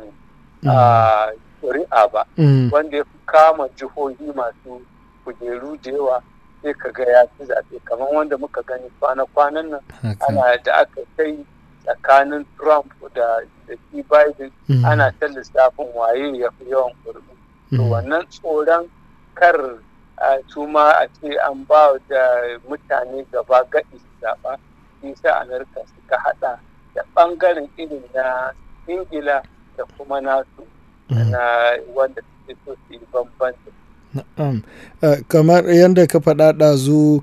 ƙuri'a ba, wanda ya fi kama jihohi masu kujeru da yawa sai ka ga ya fi zaɓe kamar wanda muka gani kwana-kwanan nan ana da aka kai tsakanin Trump da shi Biden ana ta lissafin waye ya fi yawan ƙuri'u. To wannan tsoron kar su ma a ce an ba da mutane gaba gaɗi su zaɓa, shi sa Amerika suka haɗa da ɓangaren irin na Ingila da kuma nasu na wanda suke so su yi bambanci. Na'am. Kamar yadda ka faɗa ɗazu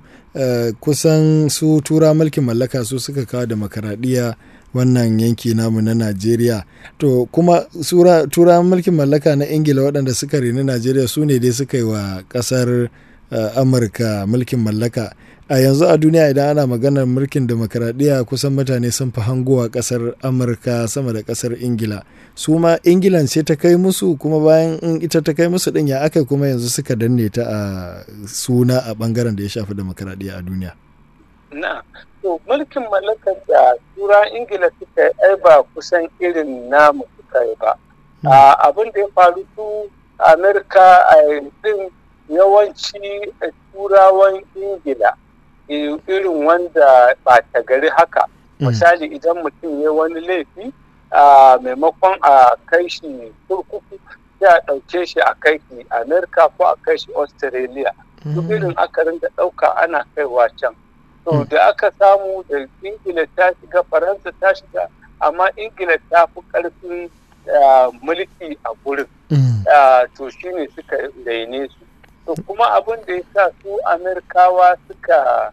kusan su tura mulkin mallaka su suka kawo demokaradiyya wannan yanki namu na Najeriya. To kuma tura mulkin mallaka na Ingila waɗanda suka reni Najeriya su ne dai suka yi wa ƙasar Amurka mulkin mallaka. A yanzu a duniya idan ana maganar mulkin demokaradiyya kusan mutane sun fi hangowa ƙasar Amurka sama da ƙasar Ingila. Su ma Ingilan sai ta kai musu, kuma bayan in ita ta kai musu ɗin ya aka kuma yanzu suka danne ta a suna a ɓangaren da ya shafi demokaradiyya a duniya. Na, to mulkin mallakar da tura Ingila suka yi ai ba kusan irin namu suka yi ba. Abin da ya faru su Amerika a din yawanci turawan Ingila irin wanda ba ta gari haka. Misali idan mutum ya wani laifi a maimakon a kai shi kurkuku sai a ɗauke shi a kai shi Amerika ko a kai shi Australia. Duk irin aka rinda ɗauka ana kaiwa can. To da aka samu da Ingila ta shiga, Faransa ta shiga, amma Ingila ta fi ƙarfin mulki a gurin. To shi ne suka raine su. To kuma abin da ya sa su Amerikawa suka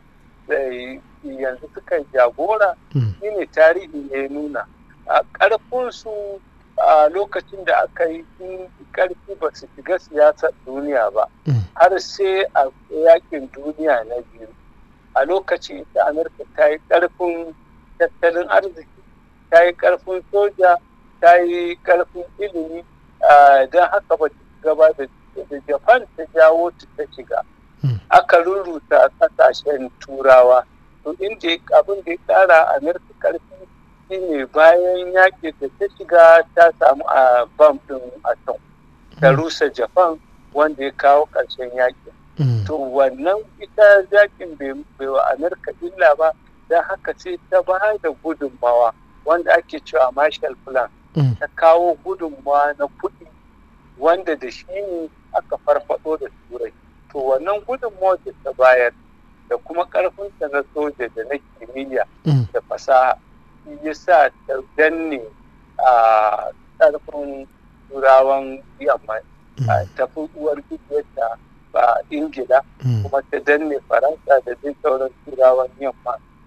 yanzu suka jagora shi ne tarihi ne nuna. Ƙarfinsu a lokacin da aka yi ƙarfi ba su shiga siyasar duniya ba, har sai a yakin duniya na biyu. A lokaci ita Amurka ta yi ƙarfin tattalin arziki, ta yi ƙarfin soja, ta yi ƙarfin ilimi, don haka ba ta gaba da Japan ta jawo ta shiga. Aka rurruta ƙasashen turawa. To inda abin da ya ƙara Amurka ƙarfi shine bayan yaƙi da ta shiga ta samu a bam ɗin atom ta rusa Japan wanda ya kawo ƙarshen yaƙi. To wannan ita yakin bai wa Amurka illa ba, don haka sai ta ba da gudunmawa wanda ake cewa Marshall Plan, ta kawo gudunmawa na kuɗi wanda da shi ne aka farfado da turai. To wannan gudunmawa da ta bayar da kuma ƙarfinta na soja da na kimiyya da fasaha ya sa ta danne a ƙarfin turawan yamma, ta fi uwar gidiyarta ba Ingila, kuma ta danne Faransa da duk sauran turawan yamma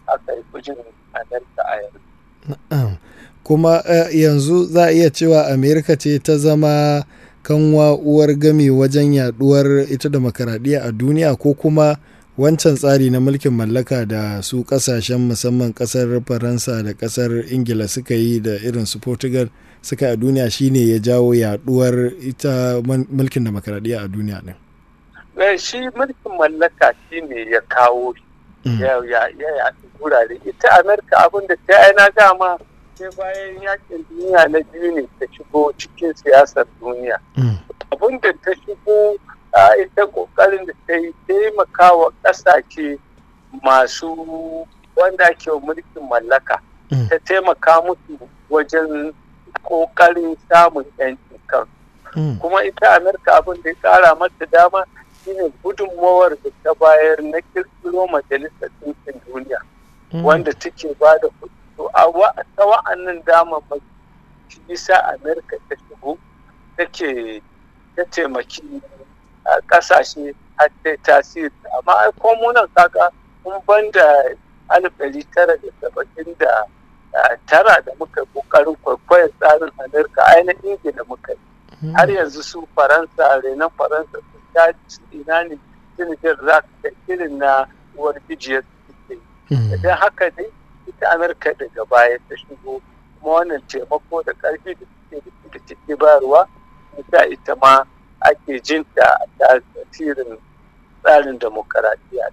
aka yi kujin Amerika a yanzu. Kuma yanzu za a iya cewa Amerika ce ta zama kanwa uwar gami wajen yaduwar ita demokaradiyya a duniya, ko kuma wancan tsari na mulkin mallaka da su kasashen musamman kasar Faransa da kasar Ingila suka yi da irin su Portugal suka a duniya shine ya jawo yaduwar ita mulkin demokaradiyya a duniya din? Shi mulkin mallaka shine ya kawo ya yaɗu wurare. Ita Amerika abin da ta yi na dama sai bayan yakin duniya na biyu ne ta shigo cikin siyasar duniya. Abin da ta shigo a ita kokarin da ta yi taimakawa ƙasashe masu wanda ake mulkin mallaka, ta taimaka musu wajen kokarin samun yancin kan. Kuma ita Amerika abin da ya ƙara mata dama shine gudunmawar da ta bayar na kirkiro majalisar ɗinkin duniya, wanda take ba da kuɗi. To a ta wa'annan damammaki shi bisa Amerika ta shigo take ta taimaki ƙasashe har ta tasiri. Amma ai komunan kaka mun banda alif ɗari tara da saba'in da tara da muka ƙoƙarin kwaikwayar tsarin Amerika ainihin Ingila muka yi. Har yanzu su Faransa, renon Faransa su caji su ina ne sinidar za ka irin na uwar gijiyar suke yi. Idan haka dai ita Amerika daga baya ta shigo, kuma wannan taimako da ƙarfi da suke da take bayarwa ita ita ma ake jinta a tasirin tsarin demokaradiyya.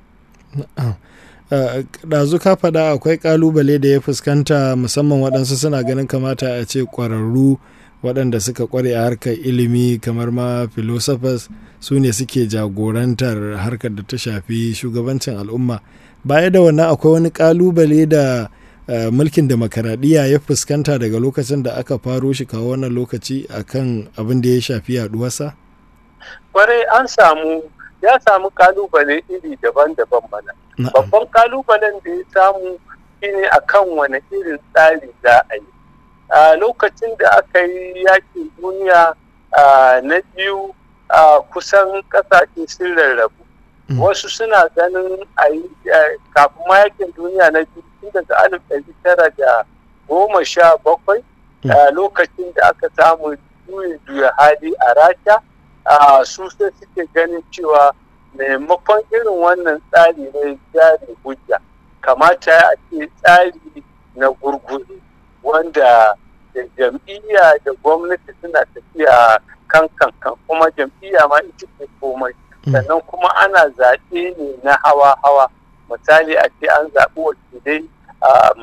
Ɗazu ka faɗa akwai ƙalubale da ya fuskanta, musamman waɗansu suna ganin kamata a ce ƙwararru waɗanda suka ƙware a harkar ilimi kamar ma philosophers su ne suke jagorantar harkar da ta shafi shugabancin al'umma. Baya da wannan akwai wani ƙalubale da uh, mulkin demokaradiyya ya fuskanta daga lokacin da aka faro shi kawo wannan lokaci akan abin da ya shafi yaduwarsa? Kwarai an samu ya samu ƙalubale iri daban-daban mana. Babban ƙalubalen da ya samu shine akan wani irin tsari za a yi. A lokacin da aka yi yakin duniya na biyu kusan ƙasashe sun rarrabu. Wasu suna ganin a yi kafin ma yakin duniya na biyu tun daga alif ɗari tara da goma sha bakwai lokacin da aka samu juyin juya hali a Rasha, su sai suke ganin cewa maimakon irin wannan tsari na jari hujja kamata a ce tsari na gurguzu wanda da jam'iyya da gwamnati suna tafiya kan kan kuma jam'iyya ma ita ce komai. Sannan kuma ana zaɓe ne na hawa-hawa, misali a ce an zaɓi wakilai a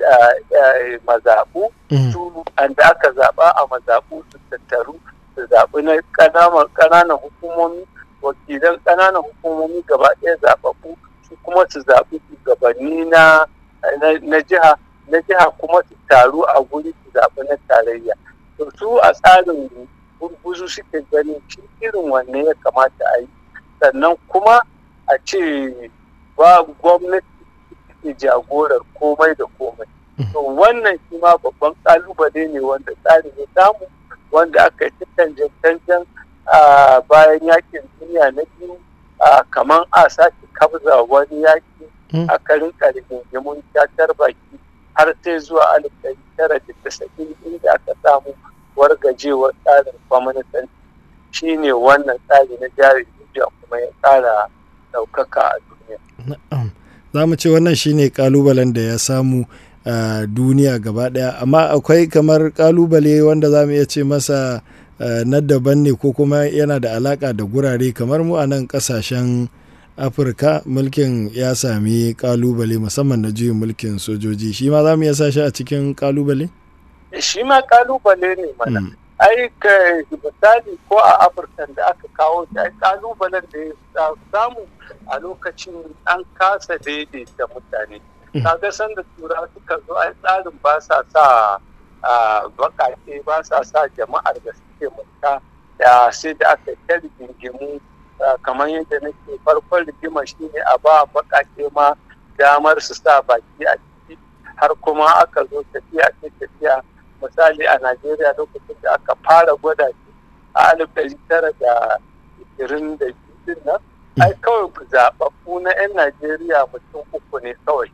mazaɓu, su da aka zaɓa a mazaɓu su tattaru su zaɓi na ƙananan hukumomi, wakilan ƙananan hukumomi gaba ɗaya zaɓaɓɓu su kuma su zaɓi shugabanni na jiha na jiha kuma su taru a guri su zaɓi na tarayya. To su a tsarin gurguzu suke ganin shi irin wanne ya kamata a yi. Sannan kuma a ce ba gwamnati ke jagorar komai da komai. To wannan shi ma babban kalubale ne wanda tsarin ya samu, wanda aka yi canjan a bayan yakin duniya na biyu, kamar a sake kabza wani yaki aka rinka rigingimun shatar baki har sai zuwa alif ɗari tara da tasa'in inda aka samu wargajewar tsarin kwamanisanci. Shi ne wannan tsari na jari kuma ya ƙara ɗaukaka a duniya. Za mu ce wannan shine ƙalubalen da ya samu a duniya gaba ɗaya, amma akwai kamar ƙalubale wanda za mu iya ce masa na daban ne ko kuma yana da alaƙa da gurare kamar mu a nan ƙasashen Afirka mulkin ya sami ƙalubale musamman na juyin mulkin sojoji. Shi ma za mu iya sa shi a cikin ƙalubale? Shi ma ƙalubale ne mana. ai ka misali ko a Afirka da aka kawo shi ai kalubalen da ya samu a lokacin an kasa daidaita mutane. Kaga sanda tura suka zo ai tsarin ba sa sa bakake ba sa sa jama'ar da suke mulka da sai da aka ta rigingimu kamar yadda nake farkon rigima shine a ba bakake ma damar su sa baki a ciki har kuma aka zo tafiya ce tafiya misali a Najeriya lokacin da aka fara gwada shi a alif ɗari tara da ishirin da biyu nan ai kawai zaɓaɓɓu na 'yan Najeriya mutum uku ne kawai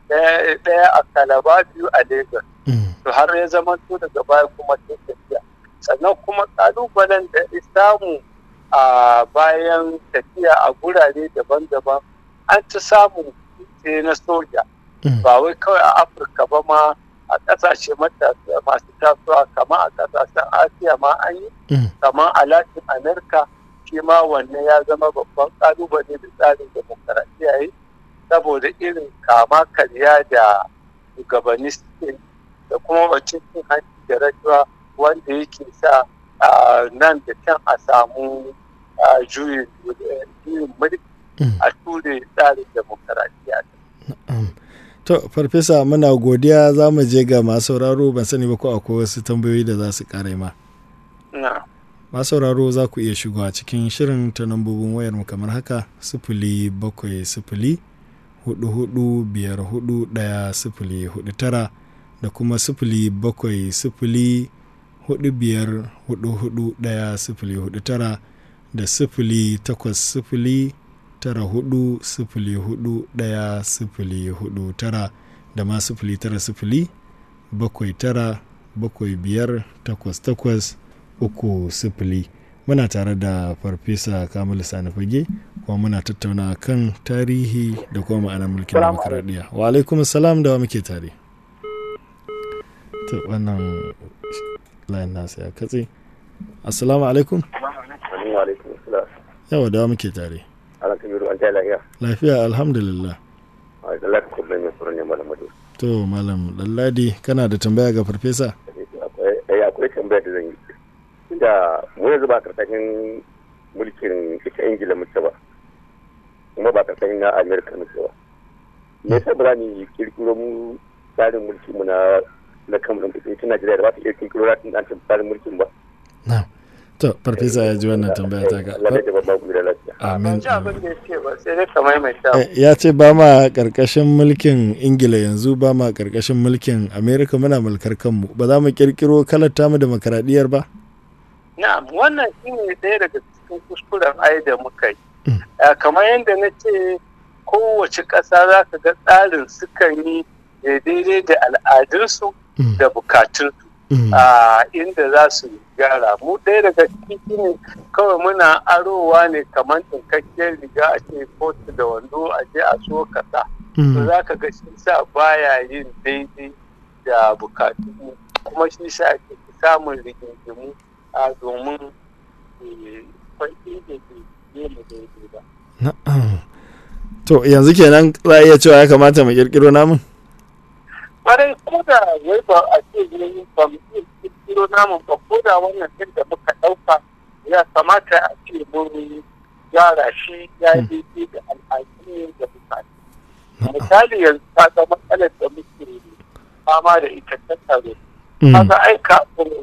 ɗaya a Kalaba, biyu a Lagos. To har ya zama to daga baya kuma ta tafiya. Sannan kuma ƙalubalen da ya samu a bayan tafiya a gurare daban-daban an ci samun kutse na soja. Ba wai kawai a Afirka ba ma a ƙasashe masu tasowa kamar a ƙasashen Asiya ma an yi, kamar a Latin America shi ma wannan ya zama babban ƙalubale da tsarin demokaradiyya yi, saboda irin kama karya da shugabanni suke da kuma wacin cin hanci da rashawa wanda yake sa nan da can a samu juyin mulki a ture tsarin demokaradiyya. To, Farfesa, muna godiya za mu je ga masu sauraro, ban sani ba ko akwai wasu tambayoyi da za su kare ma. Masu sauraro za ku iya shigowa cikin shirin ta lambobin wayarmu kamar haka, sifili bakwai sifili hudu hudu biyar hudu ɗaya sifili hudu tara da kuma sifili bakwai sifili hudu biyar hudu hudu ɗaya sifili hudu tara da sifili takwas sifili tara hudu sifili hudu ɗaya sifili hudu tara da ma sifili tara sifili bakwai tara bakwai biyar takwas takwas uku sifili. Muna tare da Farfesa Kamilu Sani Fage kuma muna tattauna kan tarihi da kuma ma'anar mulkin demokradiyya. Wa alaikum salam, da wa muke tare. To wannan layin nasa ya katse. Assalamu alaikum. Wa alaikum salam. Yawa, da wa muke tare. Ala Kabiru, an ta lafiya. Lafiya, alhamdulillah. Ai da lafiya kuma ne sunan Malam Madu. To Malam Lalladi, kana da tambaya ga Farfesa? Eh akwai tambaya da zan yi. Da mu yanzu ba karkashin mulkin ita Ingila muke ba, kuma ba karkashin na Amerika muke ba. Me yasa ba za mu kirkiro mu tsarin mulki mu na na kamar ita Najeriya da ba ta iya kirkiro ratin ɗan tsarin mulkin ba? Na. To, Farfesa ya ji wannan tambaya ta ga. Amin. Ya ce ba ma karkashin mulkin Ingila yanzu, ba ma karkashin mulkin Amerika, muna mulkar kanmu. Ba za mu kirkiro kalar tamu demokaradiyyar ba? Na'am, wannan shi ne ɗaya daga cikin kuskuren ai da muka yi. Kamar yadda na ce, kowace ƙasa za ka ga tsarin sukan yi daidai da al'adunsu da bukatunsu. Inda za su gyara. Mu ɗaya daga ciki ne kawai muna arowa ne kamar ɗinkakkiyar riga a ce kotu da wando a je a so kasa. To za ka ga shi sa baya yin daidai da bukatu, kuma shi sa ake samun rigingimu a domin kwanci da ke yi daidai ba. To yanzu kenan za a iya cewa ya kamata mu kirkiro namun? Kwarai, ko da wai ba a ce yi ba mu iya kirkiro namun ba, ko da wannan din da muka ɗauka ya kamata a ce mun gyara shi ya yi daidai da al'adu da bukatu. Misali yanzu ta ga matsalar da muke fama da ita ta tsaro. Kaga aika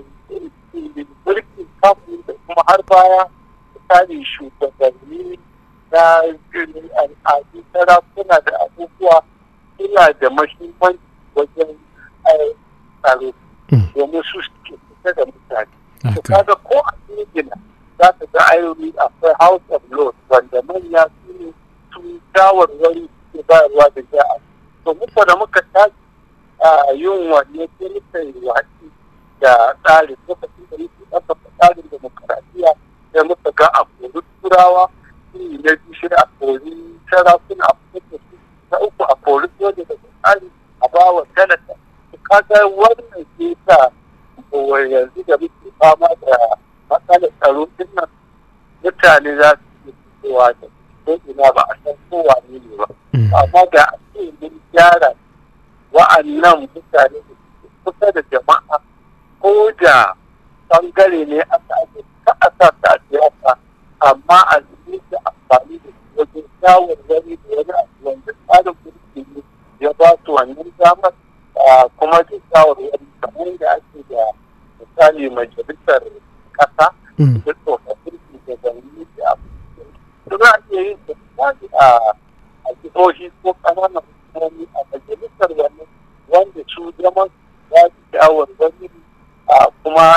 mulkin kafin da kuma har baya misali shugabanni na al'adu, sarakuna da abubuwa suna da mahimmanci wajen tsaro domin su suke fita da mutane. To kaga ko a Ingila za ka ga ayoyi akwai House of Lords wanda manya su ne su shawarwari suke bayarwa da ja'a. To muka da muka tashi yin wanne sai muka yi watsi da tsarin lokacin da muke ɗaukaka tsarin demokaradiyya sai muka ga a kori turawa, shi na biyu a kori sarakuna, a kori na uku a kori soja da tsari a bawa talata. Kaga wannan ke sa yanzu da muke fama da matsalar tsaro din nan mutane za su yi fitowa da ko ina ba a san kowa ne ne ba. Amma da a ce mun gyara wa'annan mutane da suke kusa da jama'a, ko da bangare ne aka ake ka a sa ta siyasa, amma a zuwa da amfani da su wajen shawarwari da wani abu wanda tsarin mulki ne ya ba su wannan damar, kuma da shawarwari kamar da ake da misali majalisar kasa da tsofaffin shugabanni da abu. Su za a iya yin su a jihohi ko ƙananan hukumomi a majalisar wannan wanda su zama za su shawarwari kuma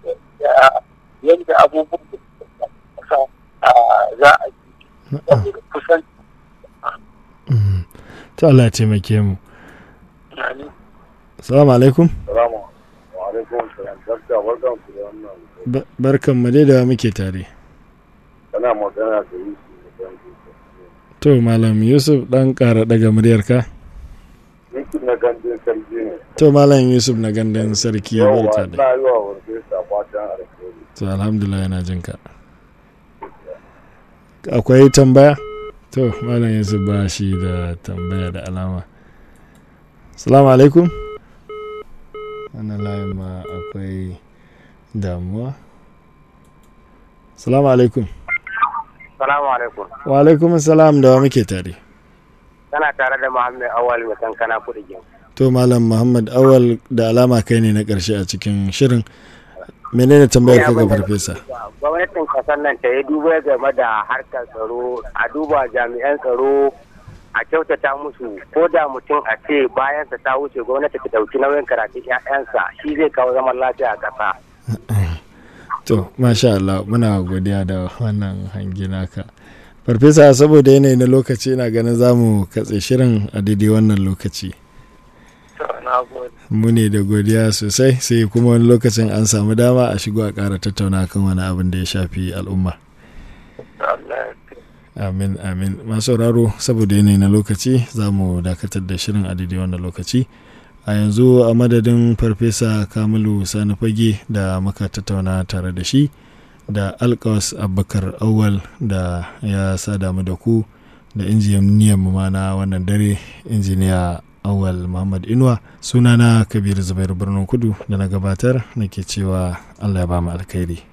yadda abubuwan da suka za a yi kusan. To Allah ya taimake mu. Assalamu alaikum. Assalamu alaikum. Barkan ku da wannan. Barkan mu dai da muke tare. Kana magana da Yusuf. To Malam Yusuf dan ƙara daga muryarka. Yusuf na gandun sarki ne. To Malam Yusuf na gandun sarki ya barka da. Yawa, ina yi wa warke sa fatan alheri. To alhamdulillah yana jin ka. Akwai tambaya? To Malam Yusuf ba shi da tambaya da alama. Assalamu alaikum. Wannan layin ma akwai damuwa. Assalamu alaikum. Assalamu alaikum. Wa alaikum assalam, da wa muke tare. Kana tare da Muhammad Awal mai kankana kudi gin. To Malam Muhammad Awal, da alama kai ne na ƙarshe a cikin shirin. Menene tambayar ka ga farfesa? Gwamnatin kasar nan ta yi duba game da harkar tsaro, a duba jami'an tsaro, a kyautata musu, ko da mutum a ce bayansa ta wuce gwamnati ta dauki nauyin karatun 'ya'yansa, shi zai kawo zaman lafiya a ƙasa. To masha Allah, muna godiya da wannan hangi naka. Farfesa, saboda yanayi na lokaci na ganin za mu katse shirin a daidai wannan lokaci. Mu ne da godiya sosai, sai kuma wani lokacin an samu dama a shigo a ƙara tattauna kan wani abin da ya shafi al'umma. Amin, amin. Masu sauraro, saboda yanayi na lokaci za mu dakatar da shirin a daidai wannan lokaci. A yanzu a madadin Farfesa Kamilu Sani Fage da muka tattauna tare da shi, da Alkawas Abubakar Awal da ya sada mu da ku, da injiniyan mu ma na wannan dare, injiniya Awal Muhammad Inuwa. Sunana Kabir Zubairu Birnin Kudu da na gabatar nake cewa Allah ya ba mu alkhairi.